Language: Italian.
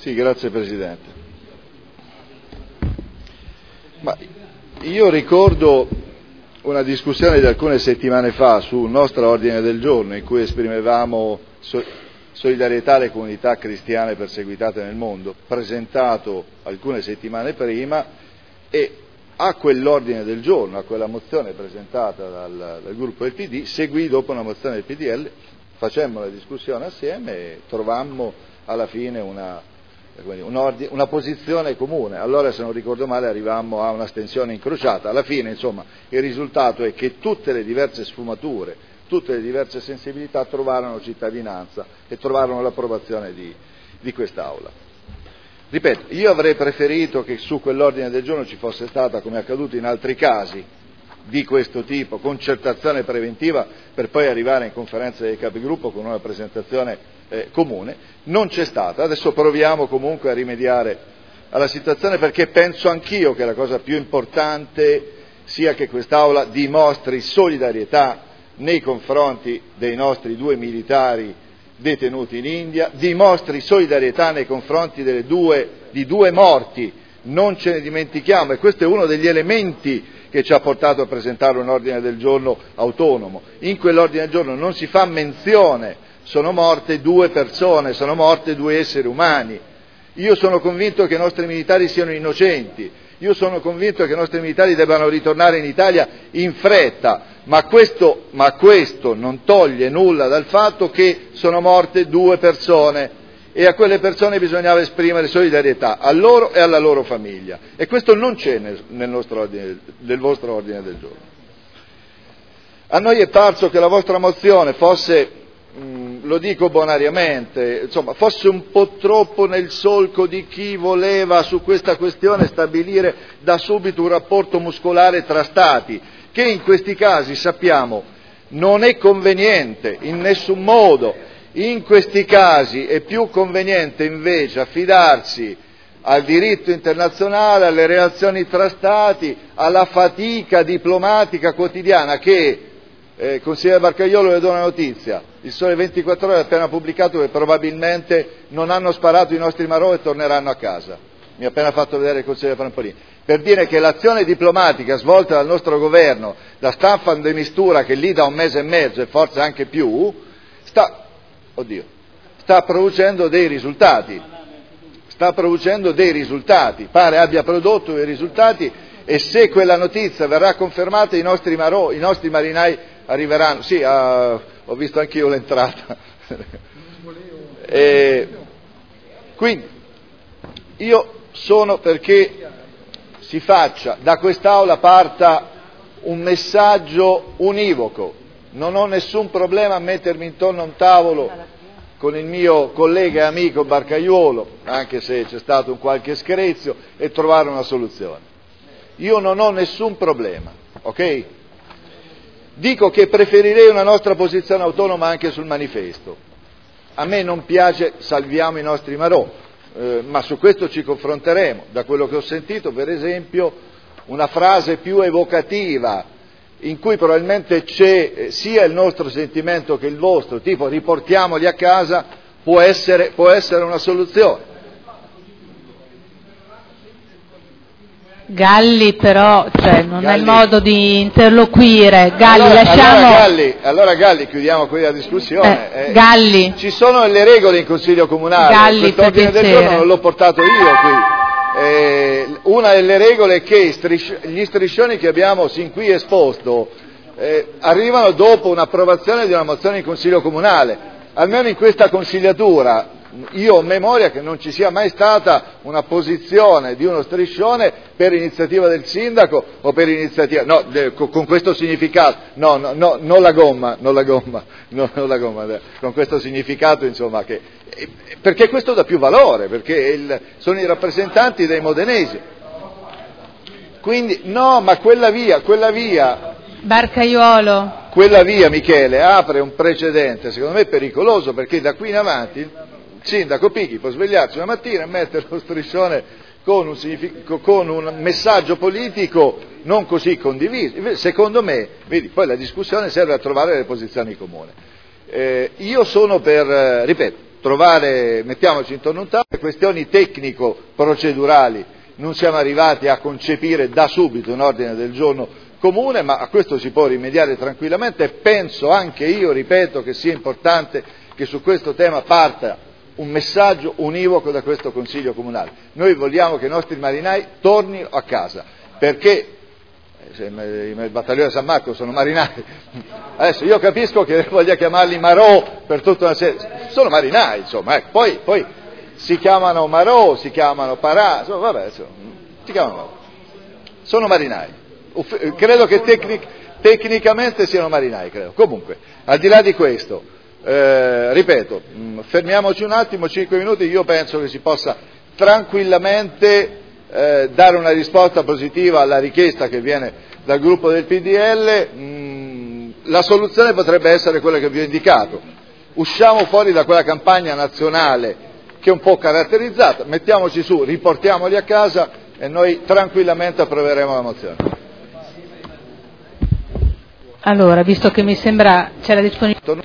Sì, grazie Presidente. Ma io ricordo una discussione di alcune settimane fa sul nostro ordine del giorno in cui esprimevamo solidarietà alle comunità cristiane perseguitate nel mondo, presentato alcune settimane prima, e a quell'ordine del giorno, a quella mozione presentata dal gruppo del PD, seguì dopo una mozione del PDL, facemmo la discussione assieme e trovammo alla fine una posizione comune. Allora, se non ricordo male, arrivammo a un'astensione incrociata. Alla fine, insomma, il risultato è che tutte le diverse sfumature, tutte le diverse sensibilità trovarono cittadinanza e trovarono l'approvazione di quest'Aula. Ripeto, io avrei preferito che su quell'ordine del giorno ci fosse stata, come è accaduto in altri casi di questo tipo, concertazione preventiva per poi arrivare in conferenza dei capigruppo con una presentazione comune. Non c'è stata. Adesso proviamo comunque a rimediare alla situazione, perché penso anch'io che la cosa più importante sia che quest'Aula dimostri solidarietà nei confronti dei nostri 2 militari detenuti in India, dimostri solidarietà nei confronti di due morti, non ce ne dimentichiamo, e questo è uno degli elementi che ci ha portato a presentare un ordine del giorno autonomo. In quell'ordine del giorno non si fa menzione, sono morte 2 persone, sono morte 2 esseri umani. Io sono convinto che i nostri militari siano innocenti, io sono convinto che i nostri militari debbano ritornare in Italia in fretta, ma questo non toglie nulla dal fatto che sono morte 2 persone e a quelle persone bisognava esprimere solidarietà, a loro e alla loro famiglia, e questo non c'è nel vostro ordine del giorno. A noi è parso che la vostra mozione fosse, lo dico bonariamente, insomma, fosse un po' troppo nel solco di chi voleva su questa questione stabilire da subito un rapporto muscolare tra Stati, che in questi casi sappiamo non è conveniente in nessun modo. In questi casi è più conveniente invece affidarsi al diritto internazionale, alle relazioni tra Stati, alla fatica diplomatica quotidiana che, consigliere Barcaiuolo, le do una notizia, il Sole 24 Ore ha appena pubblicato che probabilmente non hanno sparato i nostri marò e torneranno a casa. Mi ha appena fatto vedere il consigliere Prampolini, per dire che l'azione diplomatica svolta dal nostro governo, da Staffan de Mistura, che lì da 1 mese e mezzo e forse anche più, sta producendo dei risultati, pare abbia prodotto dei risultati, e se quella notizia verrà confermata i nostri marinai arriveranno, sì, ho visto anch'io l'entrata, quindi io sono perché si faccia, da quest'Aula parta un messaggio univoco. Non ho nessun problema a mettermi intorno a un tavolo con il mio collega e amico Barcaiuolo, anche se c'è stato un qualche screzio, e trovare una soluzione. Io non ho nessun problema, ok? Dico che preferirei una nostra posizione autonoma anche sul manifesto. A me non piace salviamo i nostri marò, ma su questo ci confronteremo. Da quello che ho sentito, per esempio, una frase più evocativa, in cui probabilmente c'è sia il nostro sentimento che il vostro, tipo riportiamoli a casa, può essere una soluzione. Galli però, non è il modo di interloquire. Galli, allora Galli, chiudiamo qui la discussione. Galli. Ci sono le regole in Consiglio Comunale. Galli, quest'ordine del giorno non l'ho portato io qui. Una delle regole è che gli striscioni che abbiamo sin qui esposto arrivano dopo un'approvazione di una mozione in Consiglio Comunale. Almeno in questa consigliatura io ho memoria che non ci sia mai stata una posizione di uno striscione per iniziativa del sindaco o per iniziativa con questo significato, non la gomma, con questo significato, insomma, perché questo dà più valore, perché sono i rappresentanti dei modenesi. Quindi ma quella via Barcaiuolo. Quella via, Michele, apre un precedente, secondo me pericoloso, perché da qui in avanti il sindaco Picchi può svegliarsi una mattina e mettere lo striscione con un messaggio politico non così condiviso. Secondo me, vedi, poi la discussione serve a trovare le posizioni comuni. Io sono per, ripeto, mettiamoci intorno a un tavolo, questioni tecnico-procedurali, non siamo arrivati a concepire da subito un ordine del giorno comune, ma a questo si può rimediare tranquillamente e penso anche io, ripeto, che sia importante che su questo tema parta un messaggio univoco da questo Consiglio Comunale. Noi vogliamo che i nostri marinai tornino a casa, perché il battaglione San Marco sono marinai. Adesso io capisco che voglia chiamarli Marò per tutta una serie, sono marinai, insomma, poi si chiamano Marò, si chiamano Parà, insomma, vabbè, si chiamano Marò. Sono marinai, credo che tecnicamente siano marinai, credo. Comunque, al di là di questo, ripeto, fermiamoci un attimo, 5 minuti, io penso che si possa tranquillamente dare una risposta positiva alla richiesta che viene dal gruppo del PDL. La soluzione potrebbe essere quella che vi ho indicato: usciamo fuori da quella campagna nazionale che è un po' caratterizzata, mettiamoci su, riportiamoli a casa e noi tranquillamente approveremo la mozione. Allora, visto che mi sembra c'è la disponibilità